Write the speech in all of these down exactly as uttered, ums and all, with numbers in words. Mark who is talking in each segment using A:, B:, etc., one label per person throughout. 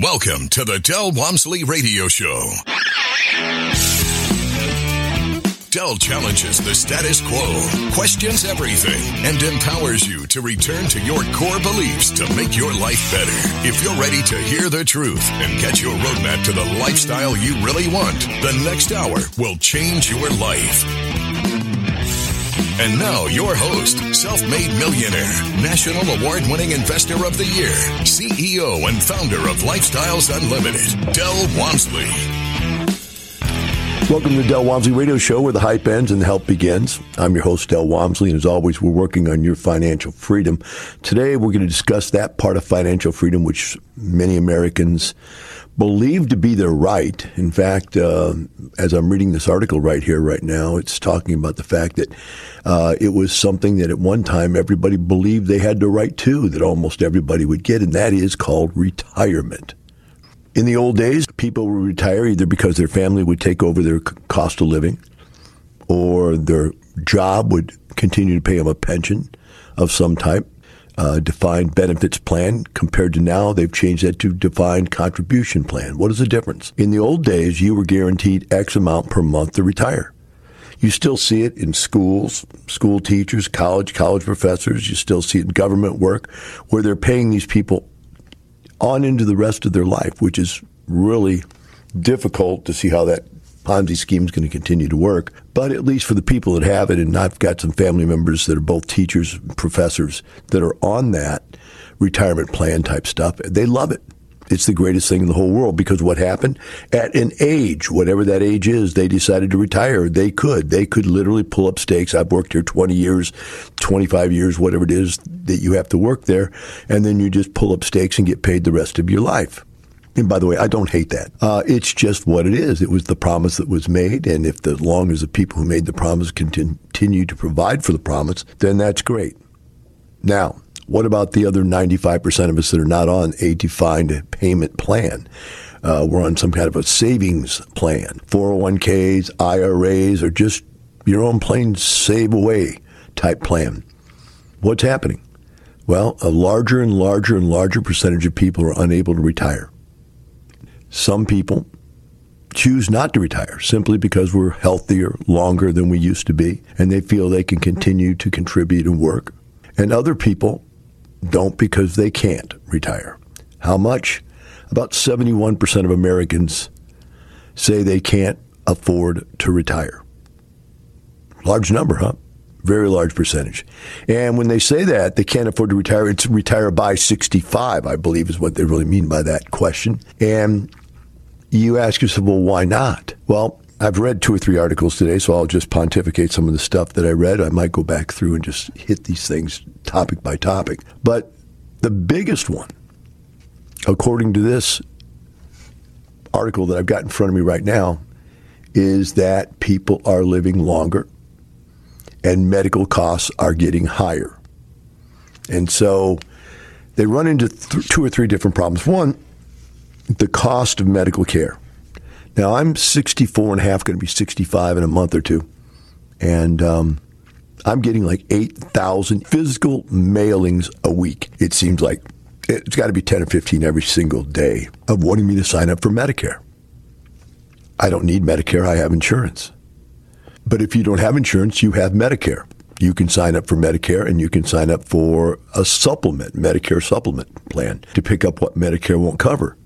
A: Welcome to the Del Walmsley Radio Show. Del challenges the status quo, questions everything, and empowers you to return to your core beliefs to make your life better. If you're ready to hear the truth and get your roadmap to the lifestyle you really want, the next hour will change your life. And now, your host, self-made millionaire, national award-winning investor of the year, C E O and founder of Lifestyles Unlimited, Del Walmsley.
B: Welcome to the Del Walmsley Radio Show, where the hype ends and the help begins. I'm your host, Del Walmsley, and as always, we're working on your financial freedom. Today, we're going to discuss that part of financial freedom which many Americans believe to be their right. In fact, uh, as I'm reading this article right here, right now, it's talking about the fact that uh, it was something that at one time everybody believed they had the right to, that almost everybody would get, and that is called retirement. In the old days, people would retire either because their family would take over their cost of living or their job would continue to pay them a pension of some type, a defined benefits plan. Compared to now, they've changed that to defined contribution plan. What is the difference? In the old days, you were guaranteed X amount per month to retire. You still see it in schools, school teachers, college, college professors. You still see it in government work where they're paying these people on into the rest of their life, which is really difficult to see how that Ponzi scheme is going to continue to work. But at least for the people that have it, and I've got some family members that are both teachers and professors that are on that retirement plan type stuff, they love it. It's the greatest thing in the whole world because what happened? At an age, whatever that age is, they decided to retire. They could. They could literally pull up stakes. I've worked here twenty years, twenty-five years, whatever it is that you have to work there, and then you just pull up stakes and get paid the rest of your life. And by the way, I don't hate that. Uh, it's just what it is. It was the promise that was made, and if as long as the people who made the promise continue to provide for the promise, then that's great. Now, what about the other ninety-five percent of us that are not on a defined payment plan? Uh, we're on some kind of a savings plan, four oh one k's, I R As, or just your own plain save away type plan. What's happening? Well, a larger and larger and larger percentage of people are unable to retire. Some people choose not to retire simply because we're healthier longer than we used to be, and they feel they can continue to contribute and work. And other people don't because they can't retire. How much? About seventy-one percent of Americans say they can't afford to retire. Large number, huh? Very large percentage. And when they say that, they can't afford to retire, it's retire by sixty-five, I believe is what they really mean by that question. And you ask yourself, well, why not? Well, I've read two or three articles today, so I'll just pontificate some of the stuff that I read. I might go back through and just hit these things topic by topic. But the biggest one, according to this article that I've got in front of me right now, is that people are living longer and medical costs are getting higher. And so they run into th- two or three different problems. One, the cost of medical care. Now, I'm sixty-four and a half, going to be sixty-five in a month or two. And um, I'm getting like eight thousand physical mailings a week. It seems like it's got to be ten or fifteen every single day of wanting me to sign up for Medicare. I don't need Medicare. I have insurance. But if you don't have insurance, you have Medicare. You can sign up for Medicare and you can sign up for a supplement, Medicare supplement plan to pick up what Medicare won't cover.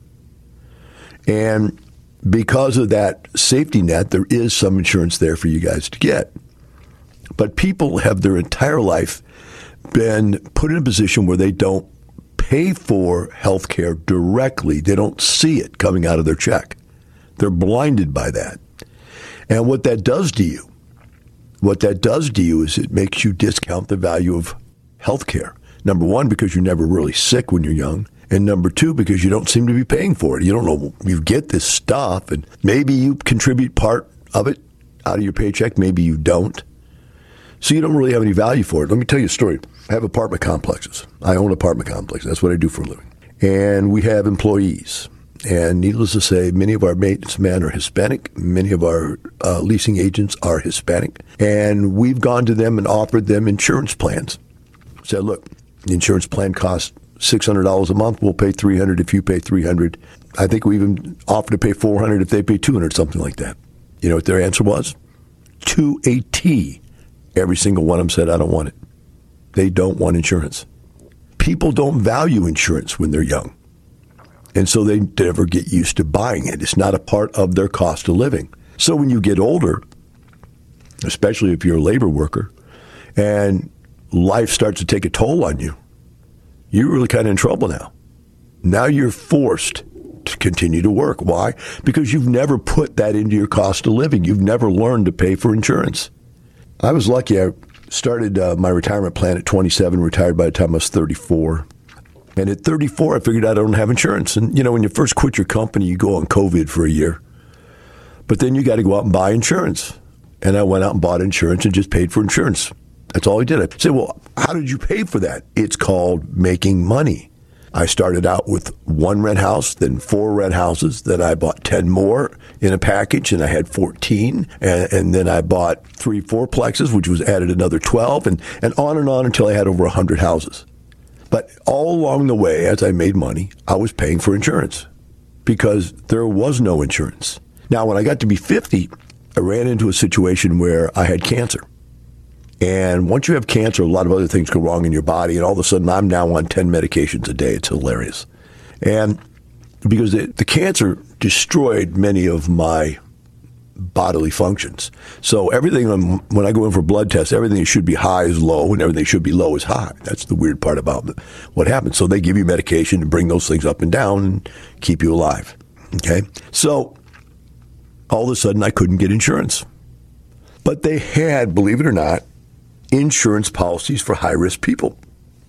B: And because of that safety net, there is some insurance there for you guys to get. But people have their entire life been put in a position where they don't pay for health care directly. They don't see it coming out of their check. They're blinded by that. And what that does to you, what that does to you is it makes you discount the value of health care. Number one, because you're never really sick when you're young. And number two, because you don't seem to be paying for it. You don't know, you get this stuff, and maybe you contribute part of it out of your paycheck, maybe you don't. So you don't really have any value for it. Let me tell you a story. I have apartment complexes. I own apartment complexes. That's what I do for a living. And we have employees. And needless to say, many of our maintenance men are Hispanic. Many of our uh, leasing agents are Hispanic. And we've gone to them and offered them insurance plans. Said, look, the insurance plan costs six hundred dollars a month. We'll pay three hundred dollars if you pay three hundred dollars. I think we even offered to pay four hundred dollars if they pay two hundred dollars, something like that. You know what their answer was? To a T. Every single one of them said, I don't want it. They don't want insurance. People don't value insurance when they're young. And so they never get used to buying it. It's not a part of their cost of living. So when you get older, especially if you're a labor worker, and life starts to take a toll on you, you're really kind of in trouble now. Now you're forced to continue to work. Why? Because you've never put that into your cost of living. You've never learned to pay for insurance. I was lucky. I started uh, my retirement plan at twenty-seven, retired by the time I was thirty-four. And at thirty-four, I figured out I don't have insurance. And, you know, when you first quit your company, you go on COVID for a year. But then you got to go out and buy insurance. And I went out and bought insurance and just paid for insurance. That's all I did. I said, well, how did you pay for that? It's called making money. I started out with one rent house, then four rent houses. Then I bought ten more in a package, and I had fourteen. And, and then I bought three fourplexes, which was added another twelve, and, and on and on until I had over one hundred houses. But all along the way, as I made money, I was paying for insurance because there was no insurance. Now, when I got to be fifty, I ran into a situation where I had cancer. And once you have cancer, a lot of other things go wrong in your body. And all of a sudden, I'm now on ten medications a day. It's hilarious. And because the, the cancer destroyed many of my bodily functions. So everything, um, when I go in for blood tests, everything that should be high is low, and everything that should be low is high. That's the weird part about what happens. So they give you medication to bring those things up and down and keep you alive. Okay? So all of a sudden, I couldn't get insurance. But they had, believe it or not, insurance policies for high-risk people.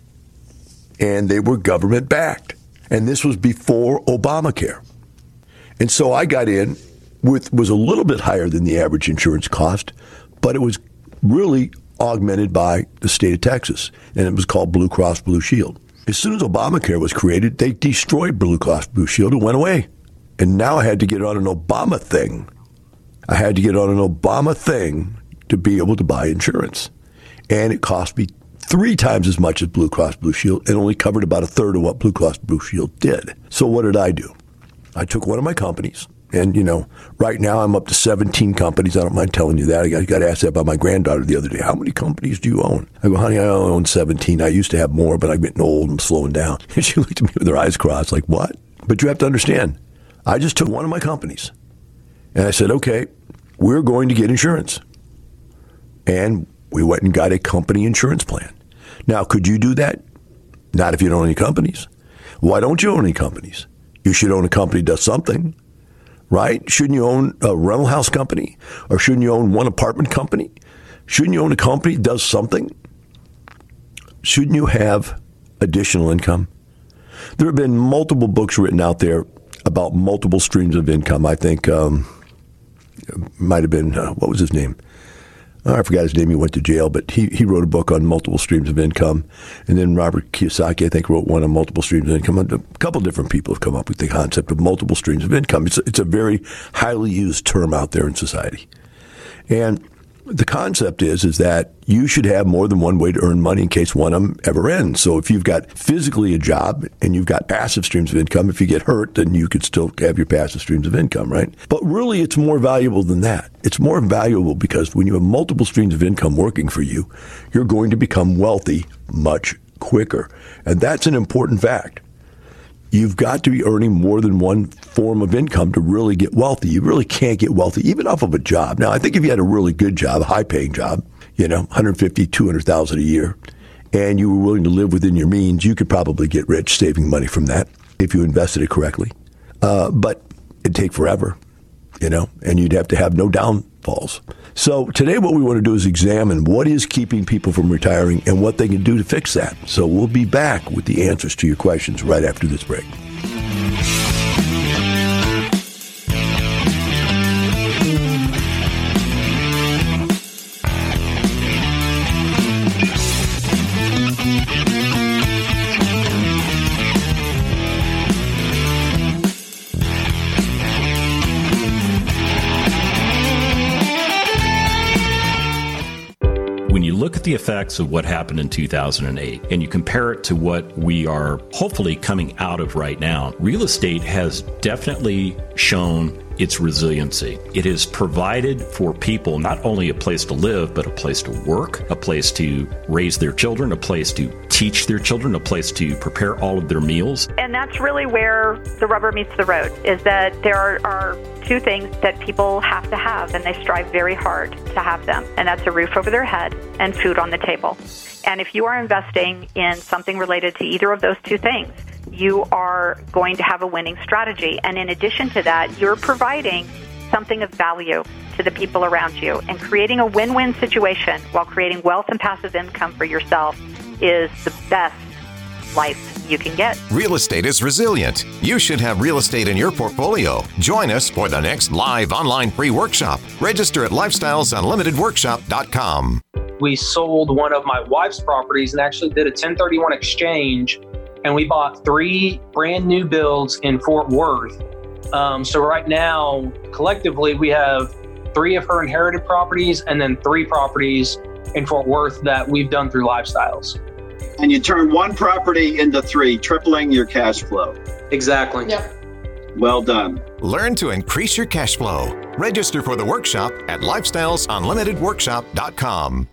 B: And they were government-backed. And this was before Obamacare. And so I got in with, was a little bit higher than the average insurance cost, but it was really augmented by the state of Texas. And it was called Blue Cross Blue Shield. As soon as Obamacare was created, they destroyed Blue Cross Blue Shield and went away. And now I had to get on an Obama thing. I had to get on an Obama thing to be able to buy insurance. And it cost me three times as much as Blue Cross Blue Shield and only covered about a third of what Blue Cross Blue Shield did. So what did I do? I took one of my companies, and, you know, right now I'm up to seventeen companies. I don't mind telling you that. I got, got asked that by my granddaughter the other day. How many companies do you own? I go, honey, I only own seventeen. I used to have more, but I'm getting old and slowing down. And she looked at me with her eyes crossed like, what? But you have to understand, I just took one of my companies, and I said, okay, we're going to get insurance. And we went and got a company insurance plan. Now, could you do that? Not if you don't own any companies. Why don't you own any companies? You should own a company that does something, right? Shouldn't you own a rental house company? Or shouldn't you own one apartment company? Shouldn't you own a company that does something? Shouldn't you have additional income? There have been multiple books written out there about multiple streams of income. I think um, it might have been, uh, what was his name? Oh, I forgot his name. He went to jail, but he, he wrote a book on multiple streams of income. And then Robert Kiyosaki, I think, wrote one on multiple streams of income. A couple different people have come up with the concept of multiple streams of income. It's a, it's a very highly used term out there in society. And the concept is, is that you should have more than one way to earn money in case one of them ever ends. So if you've got physically a job and you've got passive streams of income, if you get hurt, then you could still have your passive streams of income, right? But really, it's more valuable than that. It's more valuable because when you have multiple streams of income working for you, you're going to become wealthy much quicker. And that's an important fact. You've got to be earning more than one form of income to really get wealthy. You really can't get wealthy, even off of a job. Now, I think if you had a really good job, a high-paying job, you know, one hundred fifty thousand dollars, two hundred thousand dollars a year, and you were willing to live within your means, you could probably get rich saving money from that if you invested it correctly. Uh, but it'd take forever, you know, and you'd have to have no downfalls. So today what we want to do is examine what is keeping people from retiring and what they can do to fix that. So we'll be back with the answers to your questions right after this break.
C: look at the effects of what happened in two thousand eight and you compare it to what we are hopefully coming out of right now, real estate has definitely shown its resiliency. It has provided for people not only a place to live, but a place to work, a place to raise their children, a place to teach their children, a place to prepare all of their meals.
D: And that's really where the rubber meets the road, is that there are, are two things that people have to have, and they strive very hard to have them, and that's a roof over their head and food on the table. And if you are investing in something related to either of those two things, you are going to have a winning strategy. And in addition to that, you're providing something of value to the people around you. And creating a win-win situation while creating wealth and passive income for yourself is the best life you can get.
E: Real estate is resilient. You should have real estate in your portfolio. Join us for the next live online free workshop. Register at lifestyles unlimited workshop dot com.
F: We sold one of my wife's properties and actually did a ten thirty-one exchange, and we bought three brand new builds in Fort Worth. Um, so right now, collectively, we have three of her inherited properties and then three properties in Fort Worth that we've done through Lifestyles.
G: And you turn one property into three, tripling your cash flow.
F: Exactly.
D: Yep.
G: Well done.
E: Learn to increase your cash flow. Register for the workshop at lifestyles unlimited workshop dot com.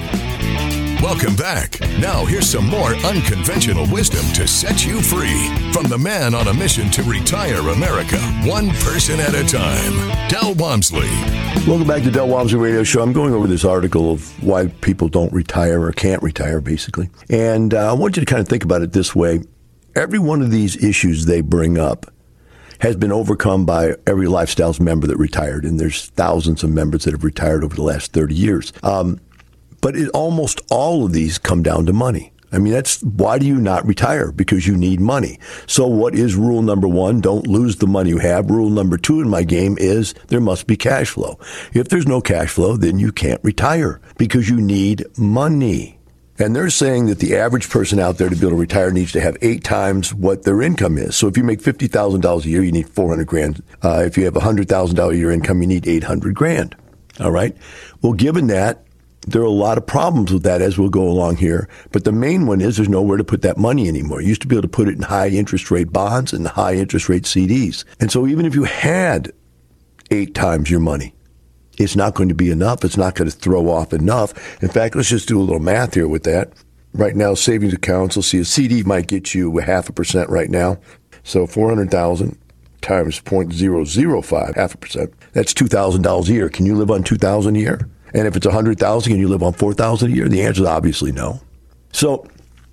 A: Welcome back. Now here's some more unconventional wisdom to set you free from the man on a mission to retire America, one person at a time, Del Walmsley.
B: Welcome back to Del Walmsley Radio Show. I'm going over this article of why people don't retire or can't retire, basically. And uh, I want you to kind of think about it this way. Every one of these issues they bring up has been overcome by every Lifestyles member that retired. And there's thousands of members that have retired over the last thirty years. Um, But it, almost all of these come down to money. I mean, that's why do you not retire? Because you need money. So what is rule number one? Don't lose the money you have. Rule number two in my game is there must be cash flow. If there's no cash flow, then you can't retire because you need money. And they're saying that the average person out there to be able to retire needs to have eight times what their income is. So if you make fifty thousand dollars a year, you need four hundred grand. Uh, if you have a one hundred thousand dollars a year income, you need eight hundred grand. All right. Well, given that, there are a lot of problems with that as we'll go along here. But the main one is there's nowhere to put that money anymore. You used to be able to put it in high interest rate bonds and high interest rate C Ds. And so even if you had eight times your money, it's not going to be enough. It's not going to throw off enough. In fact, let's just do a little math here with that. Right now, savings accounts, you'll see a C D might get you a half a percent right now. So four hundred thousand times zero point zero zero five, half a percent. That's two thousand dollars a year. Can you live on two thousand dollars a year? And if it's one hundred thousand dollars, can you live on four thousand dollars a year? The answer is obviously no. So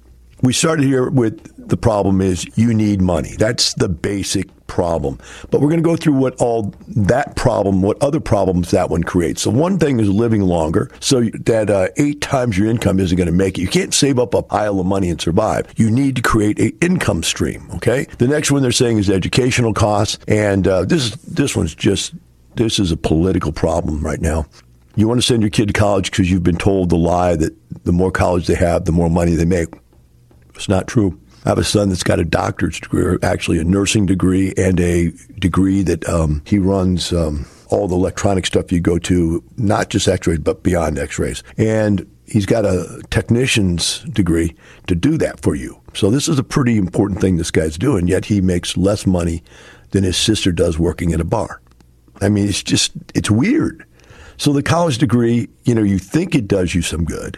B: we started here with the problem is you need money. That's the basic problem. But we're going to go through what all that problem, what other problems that one creates. So one thing is living longer. So that uh, eight times your income isn't going to make it. You can't save up a pile of money and survive. You need to create an income stream, okay? The next one they're saying is educational costs. And uh, this this one's just, this is a political problem right now. You want to send your kid to college because you've been told the lie that the more college they have, the more money they make. It's not true. I have a son that's got a doctorate degree, or actually a nursing degree, and a degree that um, he runs um, all the electronic stuff you go to, not just x-rays, but beyond x-rays. And he's got a technician's degree to do that for you. So this is a pretty important thing this guy's doing, yet he makes less money than his sister does working at a bar. I mean, it's just, it's weird. So the college degree, you know, you think it does you some good,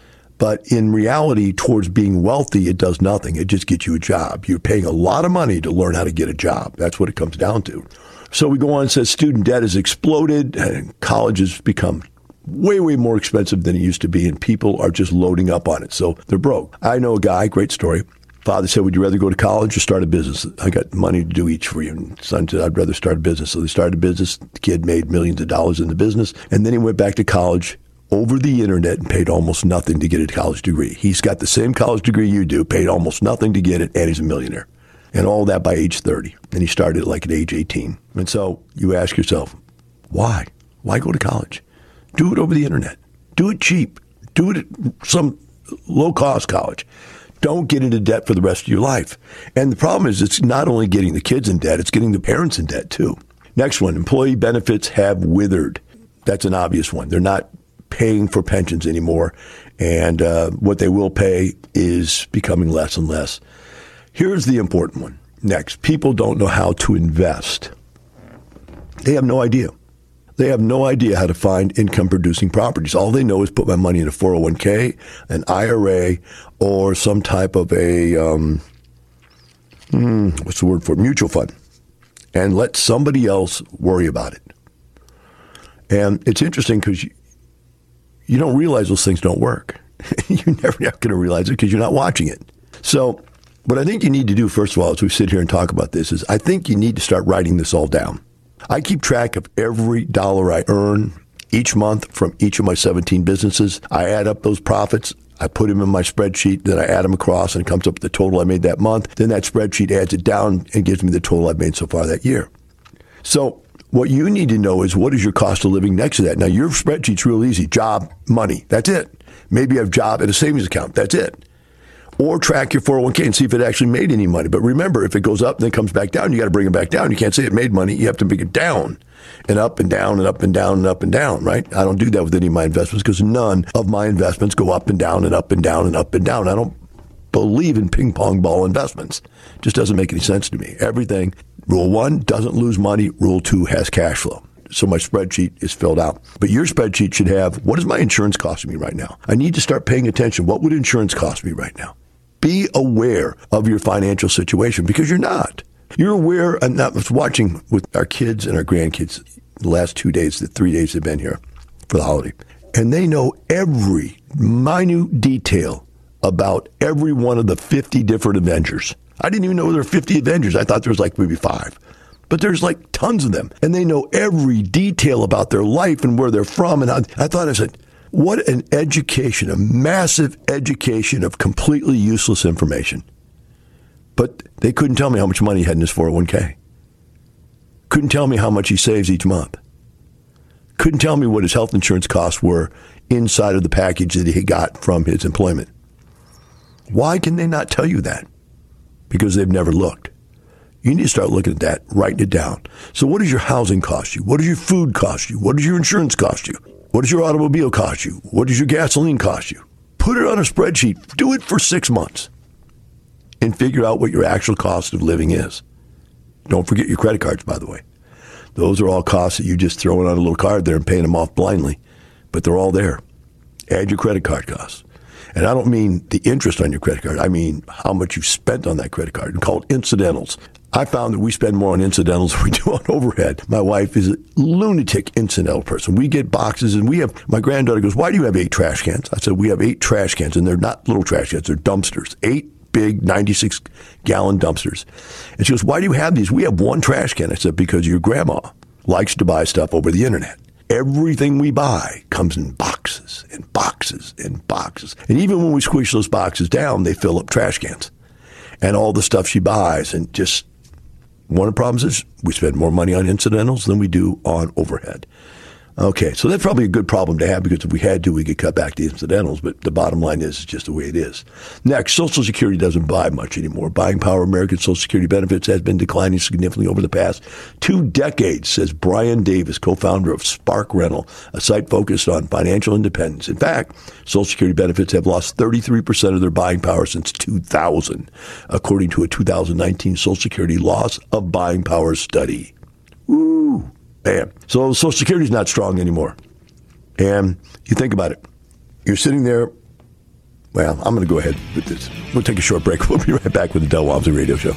B: but in reality, towards being wealthy, it does nothing. It just gets you a job. You're paying a lot of money to learn how to get a job. That's what it comes down to. So we go on and say student debt has exploded, and college has become way, way more expensive than it used to be, and people are just loading up on it. So they're broke. I know a guy, great story. Father said, would you rather go to college or start a business? I got money to do each for you. And son said, I'd rather start a business. So they started a business. The kid made millions of dollars in the business. And then he went back to college over the internet and paid almost nothing to get a college degree. He's got the same college degree you do, paid almost nothing to get it, and he's a millionaire. And all that by age thirty. And he started like at age eighteen. And so you ask yourself, why? Why go to college? Do it over the internet. Do it cheap. Do it at some low-cost college. Don't get into debt for the rest of your life. And the problem is it's not only getting the kids in debt, it's getting the parents in debt too. Next one, employee benefits have withered. That's an obvious one. They're not paying for pensions anymore, and uh, what they will pay is becoming less and less. Here's the important one. Next, people don't know how to invest. They have no idea. They have no idea how to find income-producing properties. All they know is put my money in a four oh one k, an I R A, or some type of a, um, hmm, what's the word for it? Mutual fund, and let somebody else worry about it. And it's interesting because you, you don't realize those things don't work. You're never going to realize it because you're not watching it. So what I think you need to do, first of all, as we sit here and talk about this, is I think you need to start writing this all down. I keep track of every dollar I earn each month from each of my seventeen businesses. I add up those profits. I put them in my spreadsheet. Then I add them across, and it comes up with the total I made that month. Then that spreadsheet adds it down and gives me the total I've made so far that year. So what you need to know is what is your cost of living next to that. Now, your spreadsheet's real easy. Job, money. That's it. Maybe you have a job at a savings account. That's it. Or track your four oh one k and see if it actually made any money. But remember, if it goes up and then comes back down, you got to bring it back down. You can't say it made money. You have to bring it down and up and down and up and down and up and down, right? I don't do that with any of my investments because none of my investments go up and down and up and down and up and down. I don't believe in ping pong ball investments. It just doesn't make any sense to me. Everything, rule one, doesn't lose money. Rule two, has cash flow. So my spreadsheet is filled out. But your spreadsheet should have, what is my insurance costing me right now? I need to start paying attention. What would insurance cost me right now? Be aware of your financial situation because you're not. You're aware, and I was watching with our kids and our grandkids the last two days, the three days they've been here for the holiday. And they know every minute detail about every one of the fifty different Avengers. I didn't even know there were fifty Avengers. I thought there was like maybe five. But there's like tons of them. And they know every detail about their life and where they're from. And I, I thought, I said, what an education, a massive education of completely useless information. But they couldn't tell me how much money he had in his four oh one k. Couldn't tell me how much he saves each month. Couldn't tell me what his health insurance costs were inside of the package that he got from his employment. Why can they not tell you that? Because they've never looked. You need to start looking at that, writing it down. So what does your housing cost you? What does your food cost you? What does your insurance cost you? What does your automobile cost you? What does your gasoline cost you? Put it on a spreadsheet. Do it for six months and figure out what your actual cost of living is. Don't forget your credit cards, by the way. Those are all costs that you just throw in on a little card there and paying them off blindly. But they're all there. Add your credit card costs. And I don't mean the interest on your credit card. I mean how much you spent on that credit card, and called incidentals. I found that we spend more on incidentals than we do on overhead. My wife is a lunatic incidental person. We get boxes, and we have, my granddaughter goes, why do you have eight trash cans? I said, we have eight trash cans, and they're not little trash cans. They're dumpsters. Eight big ninety-six gallon dumpsters. And she goes, why do you have these? We have one trash can. I said, because your grandma likes to buy stuff over the internet. Everything we buy comes in boxes and boxes and boxes. And even when we squish those boxes down, they fill up trash cans. And all the stuff she buys, and just one of the problems is we spend more money on incidentals than we do on overhead. Okay, so that's probably a good problem to have, because if we had to, we could cut back the incidentals, but the bottom line is it's just the way it is. Next, Social Security doesn't buy much anymore. Buying power of American Social Security benefits has been declining significantly over the past two decades, says Brian Davis, co-founder of Spark Rental, a site focused on financial independence. In fact, Social Security benefits have lost thirty-three percent of their buying power since two thousand, according to a two thousand nineteen Social Security loss of buying power study. Woo! Bam. So Social Security is not strong anymore. And you think about it. You're sitting there. Well, I'm going to go ahead with this. We'll take a short break. We'll be right back with the Del Walmsley Radio Show.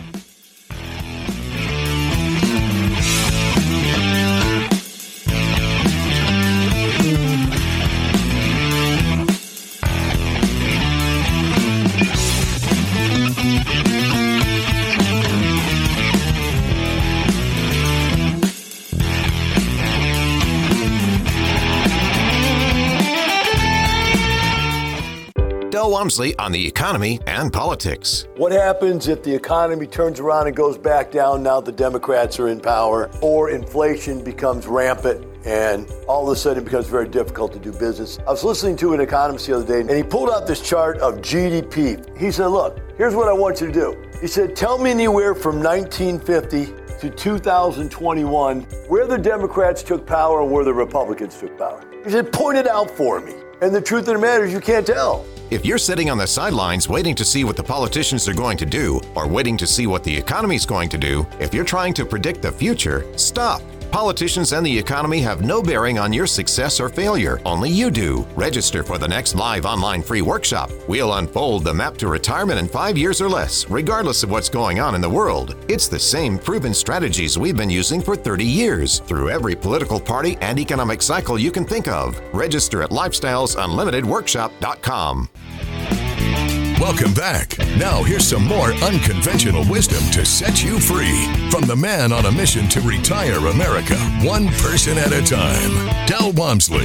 E: Del Walmsley on the economy and politics.
B: What happens if the economy turns around and goes back down now the Democrats are in power, or inflation becomes rampant and all of a sudden it becomes very difficult to do business? I was listening to an economist the other day, and he pulled out this chart of G D P. He said, look, here's what I want you to do. He said, tell me anywhere from nineteen fifty to two thousand twenty-one where the Democrats took power and where the Republicans took power. He said, point it out for me. And the truth of the matter is you can't tell.
E: If you're sitting on the sidelines waiting to see what the politicians are going to do, or waiting to see what the economy's going to do, if you're trying to predict the future, stop. Politicians and the economy have no bearing on your success or failure. Only you do. Register for the next live online free workshop. We'll unfold the map to retirement in five years or less, regardless of what's going on in the world. It's the same proven strategies we've been using for thirty years, through every political party and economic cycle you can think of. Register at lifestyles unlimited workshop dot com.
A: Welcome back. Now here's some more unconventional wisdom to set you free from the man on a mission to retire America, one person at a time, Del Walmsley.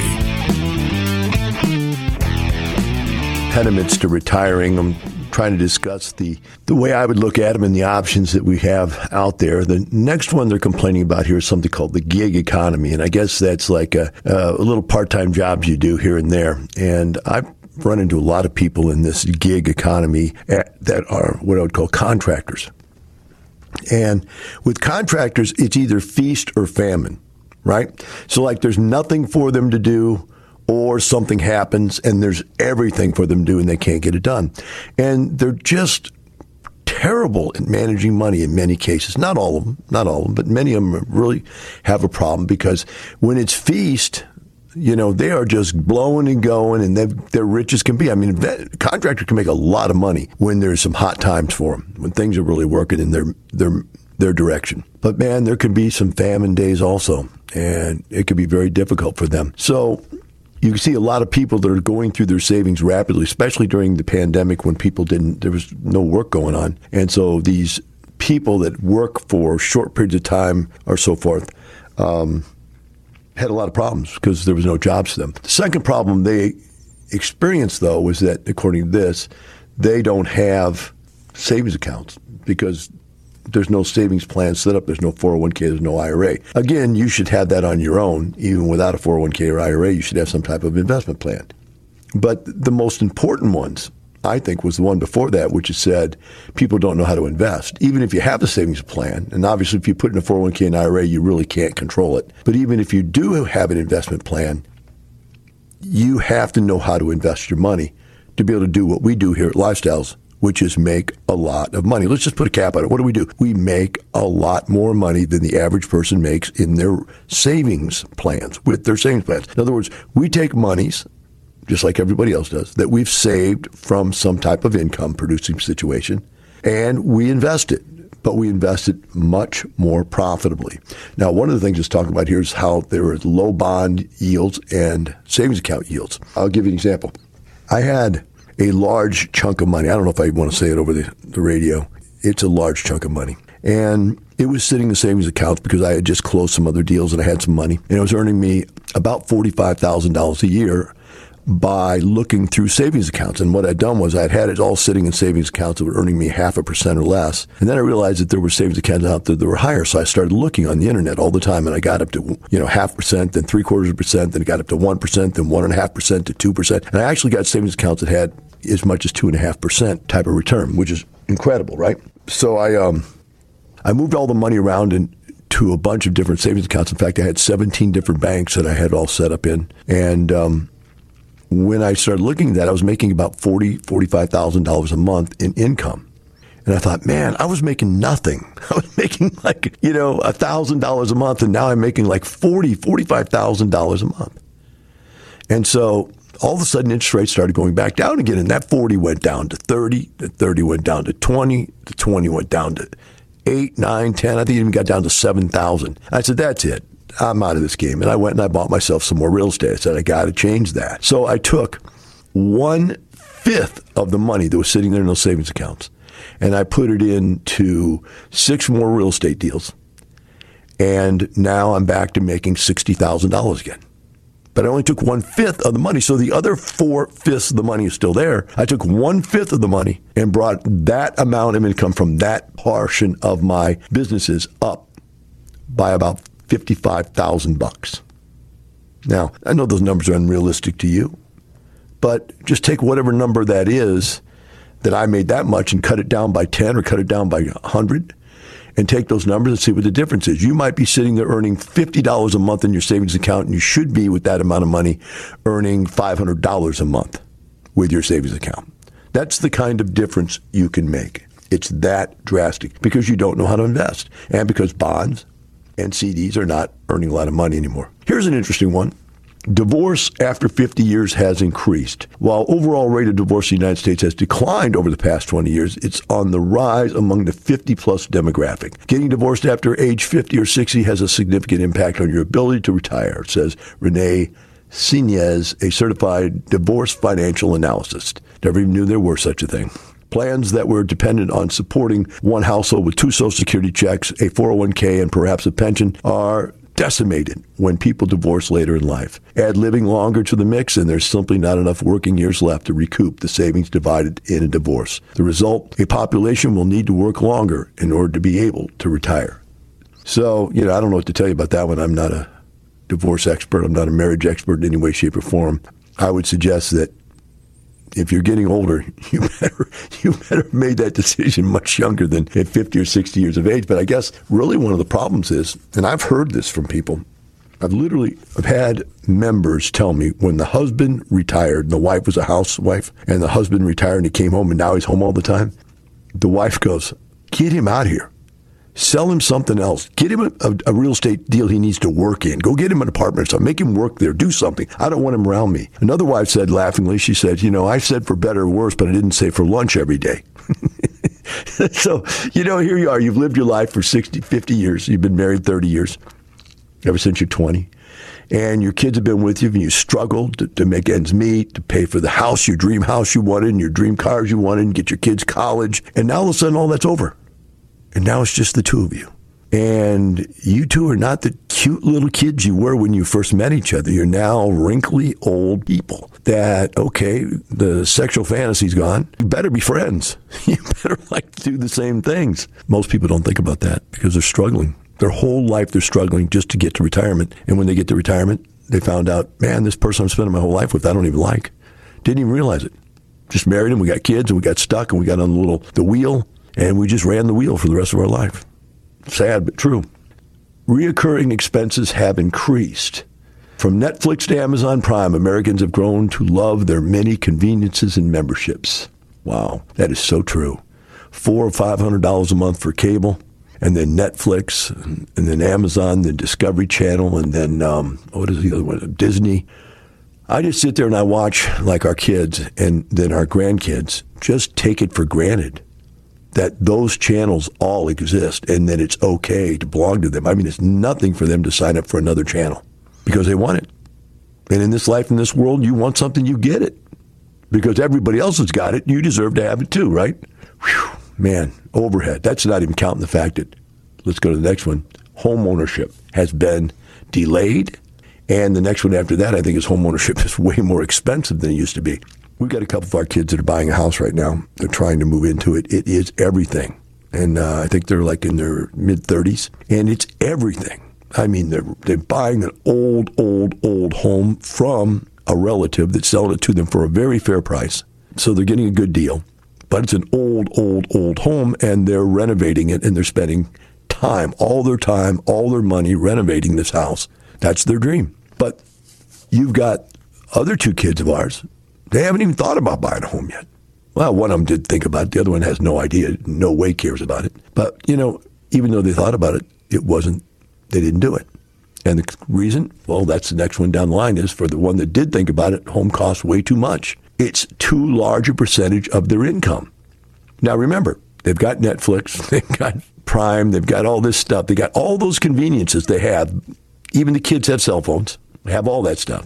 B: Impediments to retiring. I'm trying to discuss the, the way I would look at them and the options that we have out there. The next one they're complaining about here is something called the gig economy. And I guess that's like a, a little part-time jobs you do here and there. And I've run into a lot of people in this gig economy at, that are what I would call contractors. And with contractors, it's either feast or famine, right? So like there's nothing for them to do, or something happens and there's everything for them to do and they can't get it done. And they're just terrible at managing money in many cases. Not all of them, not all of them, but many of them really have a problem because when it's feast, you know, they are just blowing and going, and they're rich as can be. I mean, that contractor can make a lot of money when there's some hot times for them, when things are really working in their their their direction. But man, there can be some famine days also, and it can be very difficult for them. So you can see a lot of people that are going through their savings rapidly, especially during the pandemic when people didn't, there was no work going on, and so these people that work for short periods of time or so forth. Um, had a lot of problems because there was no jobs for them. The second problem they experienced, though, was that, according to this, they don't have savings accounts because there's no savings plan set up. There's no four oh one k. There's no I R A. Again, you should have that on your own. Even without a four oh one k or I R A, you should have some type of investment plan. But the most important ones, I think, was the one before that, which is said people don't know how to invest. Even if you have a savings plan, and obviously if you put in a four oh one k and I R A, you really can't control it. But even if you do have an investment plan, you have to know how to invest your money to be able to do what we do here at Lifestyles, which is make a lot of money. Let's just put a cap on it. What do we do? We make a lot more money than the average person makes in their savings plans, with their savings plans. In other words, we take monies, just like everybody else does, that we've saved from some type of income producing situation, and we invest it, but we invest it much more profitably. Now, one of the things that's talked about here is how there are low bond yields and savings account yields. I'll give you an example. I had a large chunk of money. I don't know if I want to say it over the, the radio. It's a large chunk of money. And it was sitting in the savings accounts because I had just closed some other deals and I had some money. And it was earning me about forty-five thousand dollars a year by looking through savings accounts. And what I'd done was I'd had it all sitting in savings accounts that were earning me half a percent or less. And then I realized that there were savings accounts out there that were higher. So I started looking on the internet all the time, and I got up to, you know, half percent, then three quarters of a percent, then it got up to one percent, then one and a half percent to two percent. And I actually got savings accounts that had as much as two and a half percent type of return, which is incredible, right? So I, um, I moved all the money around and to a bunch of different savings accounts. In fact, I had seventeen different banks that I had all set up in. And, um, when I started looking at that, I was making about forty thousand dollars, forty-five thousand dollars a month in income. And I thought, man, I was making nothing. I was making like, you know, one thousand dollars a month, and now I'm making like forty thousand dollars, forty-five thousand dollars a month. And so all of a sudden, interest rates started going back down again, and that forty went down to thirty, the thirty went down to twenty, the twenty went down to eight, nine, ten. I think it even got down to seven thousand. I said, that's it. I'm out of this game. And I went and I bought myself some more real estate. I said, I got to change that. So I took one fifth of the money that was sitting there in those savings accounts, and I put it into six more real estate deals. And now I'm back to making sixty thousand dollars again. But I only took one fifth of the money. So the other four fifths of the money is still there. I took one fifth of the money and brought that amount of income from that portion of my businesses up by about fifty-five thousand bucks. Now, I know those numbers are unrealistic to you, but just take whatever number that is that I made that much and cut it down by ten or cut it down by one hundred, and take those numbers and see what the difference is. You might be sitting there earning fifty dollars a month in your savings account, and you should be, with that amount of money, earning five hundred dollars a month with your savings account. That's the kind of difference you can make. It's that drastic because you don't know how to invest and because bonds and C Ds are not earning a lot of money anymore. Here's an interesting one. Divorce after fifty years has increased. While overall rate of divorce in the United States has declined over the past twenty years, it's on the rise among the fifty-plus demographic. Getting divorced after age fifty or sixty has a significant impact on your ability to retire, says Renee Sinez, a certified divorce financial analyst. Never even knew there were such a thing. Plans that were dependent on supporting one household with two Social Security checks, a four oh one k, and perhaps a pension are decimated when people divorce later in life. Add living longer to the mix, and there's simply not enough working years left to recoup the savings divided in a divorce. The result, a population will need to work longer in order to be able to retire. So, you know, I don't know what to tell you about that one. I'm not a divorce expert. I'm not a marriage expert in any way, shape, or form. I would suggest that if you're getting older, you better you better have made that decision much younger than at fifty or sixty years of age. But I guess really one of the problems is, and I've heard this from people, I've literally I've had members tell me when the husband retired, and the wife was a housewife, and the husband retired and he came home and now he's home all the time, the wife goes, get him out of here. Sell him something else. Get him a, a, a real estate deal he needs to work in. Go get him an apartment or something. Make him work there. Do something. I don't want him around me. Another wife said laughingly, she said, you know, I said for better or worse, but I didn't say for lunch every day. So, you know, here you are. You've lived your life for sixty, fifty years. You've been married thirty years, ever since you're twenty. And your kids have been with you, and you struggled to, to make ends meet, to pay for the house, your dream house you wanted, and your dream cars you wanted, and get your kids college. And now all of a sudden, all that's over. And now it's just the two of you. And you two are not the cute little kids you were when you first met each other. You're now wrinkly old people that, okay, the sexual fantasy's gone. You better be friends. You better like to do the same things. Most people don't think about that because they're struggling. Their whole life they're struggling just to get to retirement. And when they get to retirement, they found out, man, this person I'm spending my whole life with, I don't even like. Didn't even realize it. Just married him, we got kids, and we got stuck, and we got on the little the wheel. And we just ran the wheel for the rest of our life. Sad, but true. Reoccurring expenses have increased. From Netflix to Amazon Prime, Americans have grown to love their many conveniences and memberships. Wow, that is so true. Four or five hundred dollars a month for cable, and then Netflix, and, and then Amazon, then Discovery Channel, and then um, what is the other one? Disney. I just sit there and I watch like our kids and then our grandkids just take it for granted that those channels all exist and that it's okay to belong to them. I mean, it's nothing for them to sign up for another channel because they want it. And in this life, in this world, you want something, you get it. Because everybody else has got it, you deserve to have it too, right? Whew, man, overhead. That's not even counting the fact that, let's go to the next one, home ownership has been delayed. And the next one after that, I think, is home ownership is way more expensive than it used to be. We've got a couple of our kids that are buying a house right now. They're trying to move into it. It is everything. And uh, I think they're like in their mid-thirties. And it's everything. I mean, they're, they're buying an old, old, old home from a relative that's selling it to them for a very fair price. So they're getting a good deal. But it's an old, old, old home, and they're renovating it, and they're spending time, all their time, all their money renovating this house. That's their dream. But you've got other two kids of ours. They haven't even thought about buying a home yet. Well, one of them did think about it. The other one has no idea, no way cares about it. But, you know, even though they thought about it, it wasn't, they didn't do it. And the reason, well, that's the next one down the line, is for the one that did think about it, home costs way too much. It's too large a percentage of their income. Now, remember, they've got Netflix, they've got Prime, they've got all this stuff. They got all those conveniences they have. Even the kids have cell phones, have all that stuff.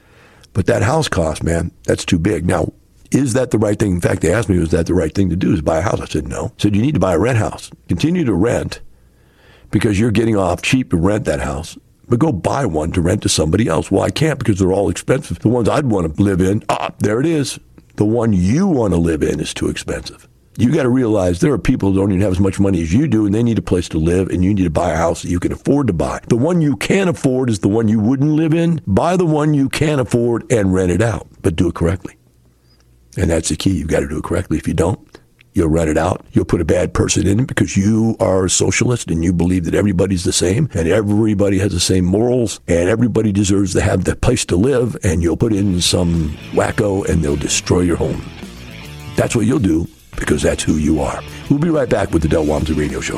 B: But that house cost, man, that's too big. Now, is that the right thing? In fact, they asked me, was that the right thing to do, is buy a house? I said, no. I said, you need to buy a rent house. Continue to rent because you're getting off cheap to rent that house. But go buy one to rent to somebody else. Well, I can't because they're all expensive. The ones I'd want to live in, ah, there it is. The one you want to live in is too expensive. You got to realize there are people who don't even have as much money as you do, and they need a place to live, and you need to buy a house that you can afford to buy. The one you can afford is the one you wouldn't live in. Buy the one you can afford and rent it out, but do it correctly. And that's the key. You've got to do it correctly. If you don't, You'll rent it out. You'll put a bad person in it because you are a socialist and you believe that everybody's the same and everybody has the same morals and everybody deserves to have the place to live, and you'll put in some wacko and they'll destroy your home. That's what you'll do because that's who you are. We'll be right back with the Del Walmsley Radio Show.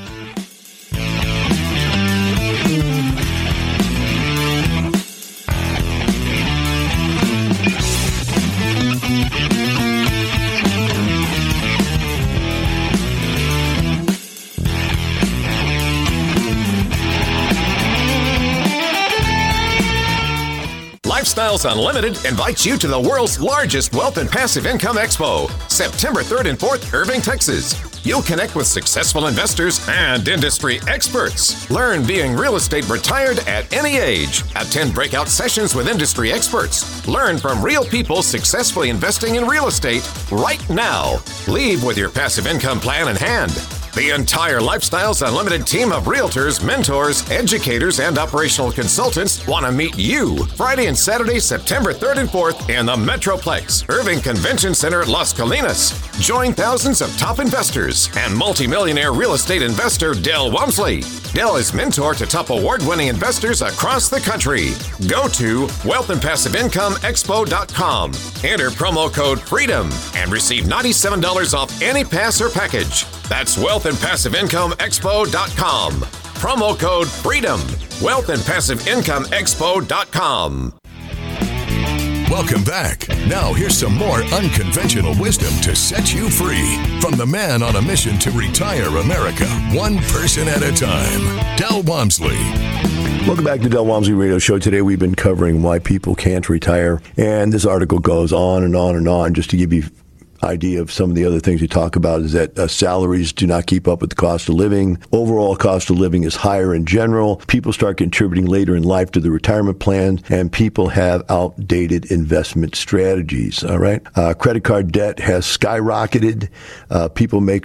E: Lifestyles Unlimited invites you to the world's largest wealth and passive income expo, September third and fourth, Irving, Texas. You'll connect with successful investors and industry experts. Learn being real estate retired at any age. Attend breakout sessions with industry experts. Learn from real people successfully investing in real estate right now. Leave with your passive income plan in hand. The entire Lifestyles Unlimited team of realtors, mentors, educators, and operational consultants want to meet you Friday and Saturday, September third and fourth in the Metroplex, Irving Convention Center, Las Colinas. Join thousands of top investors and multimillionaire real estate investor Del Walmsley. Del is mentor to top award-winning investors across the country. Go to wealth and passive income expo dot com. Enter promo code FREEDOM and receive ninety-seven dollars off any pass or package. That's wealth and passive income expo dot com. Promo code FREEDOM. wealth and passive income expo dot com.
A: Welcome back. Now here's some more unconventional wisdom to set you free from the man on a mission to retire America, one person at a time, Del Walmsley.
B: Welcome back to Del Walmsley Radio Show. Today we've been covering why people can't retire, and this article goes on and on and on. Just to give you idea of some of the other things we talk about is that uh, salaries do not keep up with the cost of living. Overall cost of living is higher in general. People start contributing later in life to the retirement plan, and people have outdated investment strategies. All right. Uh, credit card debt has skyrocketed. Uh, people make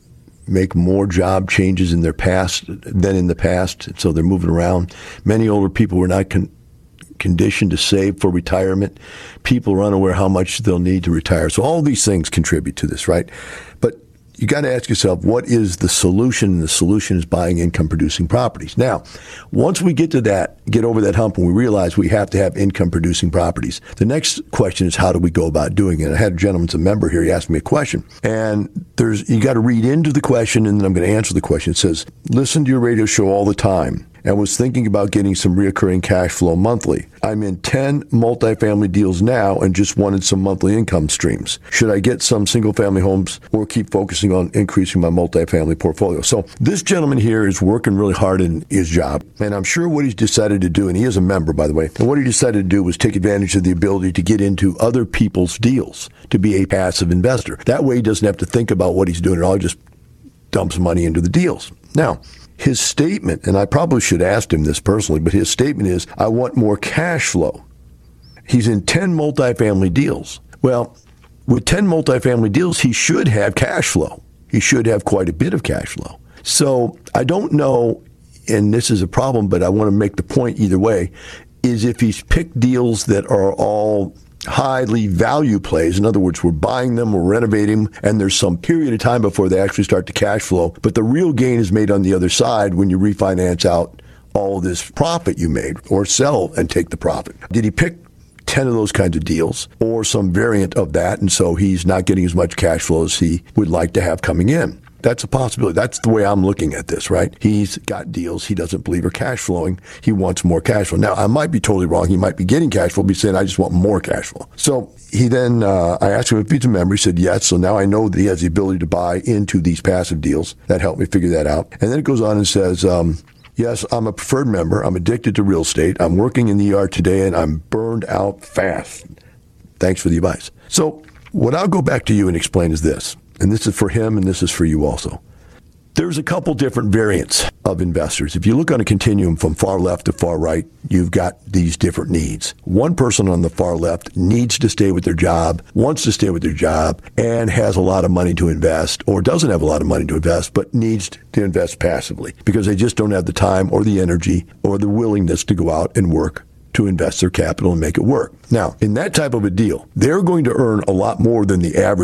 B: make more job changes in their past than in the past, so they're moving around. Many older people were not con- conditioned to save for retirement. People are unaware how much they'll need to retire. So all these things contribute to this, right? But you got to ask yourself, what is the solution? And the solution is buying income-producing properties. Now, once we get to that, get over that hump, and we realize we have to have income-producing properties, the next question is, how do we go about doing it? I had a gentleman, a member here, he asked me a question, and there's you got to read into the question, and then I'm going to answer the question. It says, listen to your radio show all the time and was thinking about getting some reoccurring cash flow monthly. I'm in ten multifamily deals now and just wanted some monthly income streams. Should I get some single-family homes or keep focusing on increasing my multifamily portfolio? So this gentleman here is working really hard in his job, and I'm sure what he's decided to do, and he is a member, by the way, and what he decided to do was take advantage of the ability to get into other people's deals, to be a passive investor. That way he doesn't have to think about what he's doing at all, he just dumps money into the deals. Now, his statement, and I probably should have asked him this personally, but his statement is, I want more cash flow. He's in ten multifamily deals. Well, with ten multifamily deals, he should have cash flow. He should have quite a bit of cash flow. So I don't know, and this is a problem, but I want to make the point either way, is if he's picked deals that are all highly value plays. In other words, we're buying them, we're renovating them, and there's some period of time before they actually start to cash flow. But the real gain is made on the other side when you refinance out all of this profit you made or sell and take the profit. Did he pick ten of those kinds of deals or some variant of that, and so he's not getting as much cash flow as he would like to have coming in? That's a possibility. That's the way I'm looking at this, right? He's got deals he doesn't believe are cash flowing. He wants more cash flow. Now, I might be totally wrong. He might be getting cash flow, but he's saying, I just want more cash flow. So he then, uh, I asked him if he's a member. He said yes. So now I know that he has the ability to buy into these passive deals. That helped me figure that out. And then it goes on and says, um, yes, I'm a preferred member. I'm addicted to real estate. I'm working in the E R today, and I'm burned out fast. Thanks for the advice. So what I'll go back to you and explain is this. And this is for him, and this is for you also. There's a couple different variants of investors. If you look on a continuum from far left to far right, you've got these different needs. One person on the far left needs to stay with their job, wants to stay with their job, and has a lot of money to invest, or doesn't have a lot of money to invest, but needs to invest passively because they just don't have the time or the energy or the willingness to go out and work to invest their capital and make it work. Now, in that type of a deal, they're going to earn a lot more than the average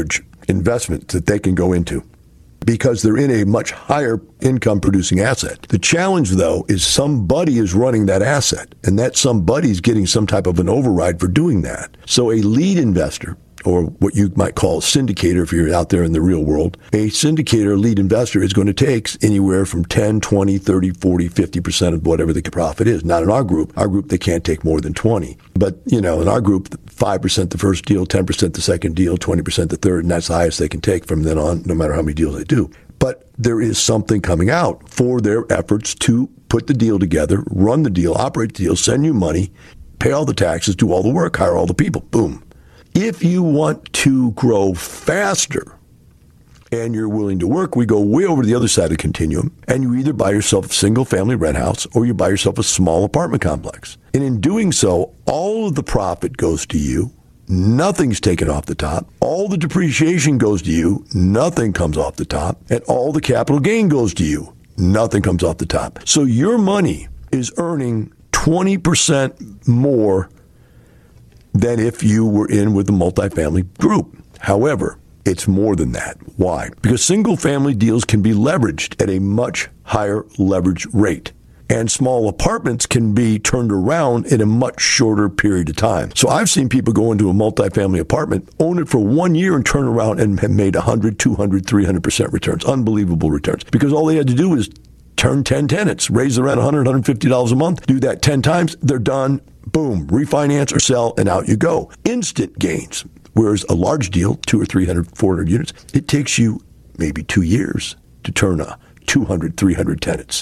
B: investment that they can go into because they're in a much higher income producing asset. The challenge, though, is somebody is running that asset, and that somebody is getting some type of an override for doing that. So a lead investor, or what you might call a syndicator if you're out there in the real world, a syndicator lead investor is going to take anywhere from ten, twenty, thirty, forty, fifty percent of whatever the profit is. Not in our group. Our group, they can't take more than twenty. But, you know, in our group, five percent the first deal, ten percent the second deal, twenty percent the third, and that's the highest they can take from then on, no matter how many deals they do. But there is something coming out for their efforts to put the deal together, run the deal, operate the deal, send you money, pay all the taxes, do all the work, hire all the people. Boom. If you want to grow faster and you're willing to work, we go way over to the other side of the continuum, and you either buy yourself a single-family rent house or you buy yourself a small apartment complex. And in doing so, all of the profit goes to you. Nothing's taken off the top. All the depreciation goes to you. Nothing comes off the top. And all the capital gain goes to you. Nothing comes off the top. So your money is earning twenty percent more than if you were in with a multifamily group. However, it's more than that. Why? Because single-family deals can be leveraged at a much higher leverage rate, and small apartments can be turned around in a much shorter period of time. So I've seen people go into a multifamily apartment, own it for one year, and turn around and have made one hundred, two hundred, three hundred percent returns, unbelievable returns, because all they had to do is turn ten tenants, raise around one hundred, one hundred fifty dollars a month, do that ten times, they're done. Boom, refinance or sell, and out you go. Instant gains. Whereas a large deal, two or three hundred, four hundred units, it takes you maybe two years to turn a two hundred, three hundred tenants.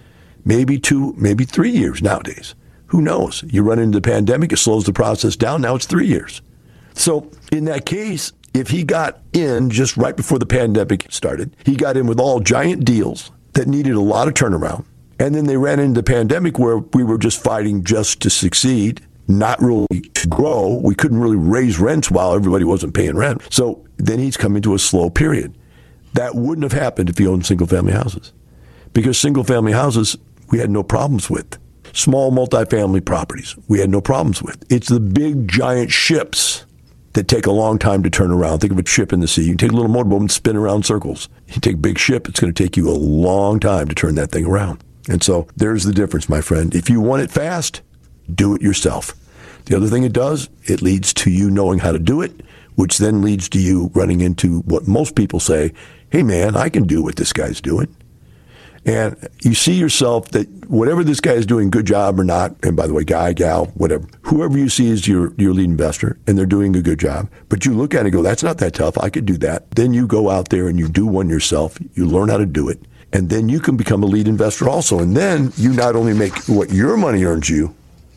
B: Maybe two, maybe three years nowadays. Who knows? You run into the pandemic, it slows the process down. Now it's three years. So in that case, if he got in just right before the pandemic started, he got in with all giant deals that needed a lot of turnaround. And then they ran into the pandemic where we were just fighting just to succeed, not really to grow. We couldn't really raise rents while everybody wasn't paying rent. So then he's coming to a slow period. That wouldn't have happened if he owned single-family houses, because single-family houses we had no problems with. Small multifamily properties we had no problems with. It's the big, giant ships that take a long time to turn around. Think of a ship in the sea. You can take a little motorboat and spin around circles. You take a big ship, it's going to take you a long time to turn that thing around. And so there's the difference, my friend. If you want it fast, do it yourself. The other thing it does, it leads to you knowing how to do it, which then leads to you running into what most people say, hey, man, I can do what this guy's doing. And you see yourself that whatever this guy is doing, good job or not, and by the way, guy, gal, whatever, whoever you see is your, your lead investor, and they're doing a good job, but you look at it and go, that's not that tough, I could do that. Then you go out there and you do one yourself, you learn how to do it, and then you can become a lead investor also. And then you not only make what your money earns you,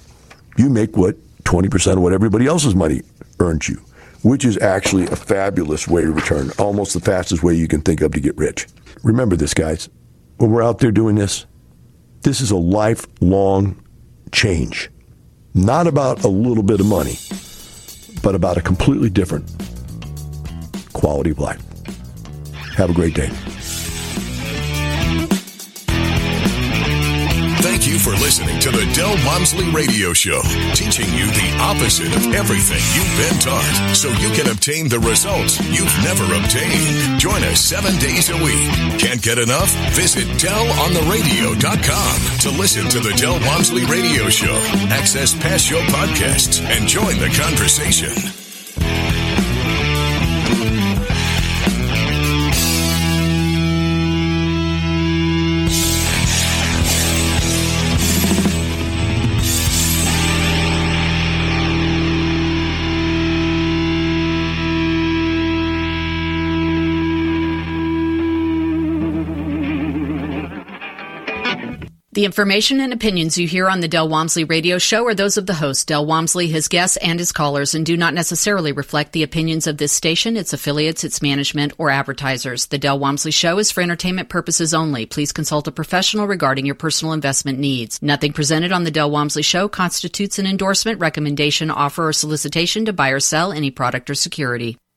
B: you make what twenty percent of what everybody else's money earns you, which is actually a fabulous way to return, almost the fastest way you can think of to get rich. Remember this, guys. When we're out there doing this, this is a lifelong change. Not about a little bit of money, but about a completely different quality of life. Have a great day.
A: Thank you for listening to the Del Walmsley Radio Show, teaching you the opposite of everything you've been taught, so you can obtain the results you've never obtained. Join us seven days a week. Can't get enough? Visit del on the radio dot com to listen to the Del Walmsley Radio Show, access past show podcasts, and join the conversation.
H: The information and opinions you hear on the Del Walmsley Radio Show are those of the host, Del Walmsley, his guests, and his callers, and do not necessarily reflect the opinions of this station, its affiliates, its management, or advertisers. The Del Walmsley Show is for entertainment purposes only. Please consult a professional regarding your personal investment needs. Nothing presented on the Del Walmsley Show constitutes an endorsement, recommendation, offer, or solicitation to buy or sell any product or security.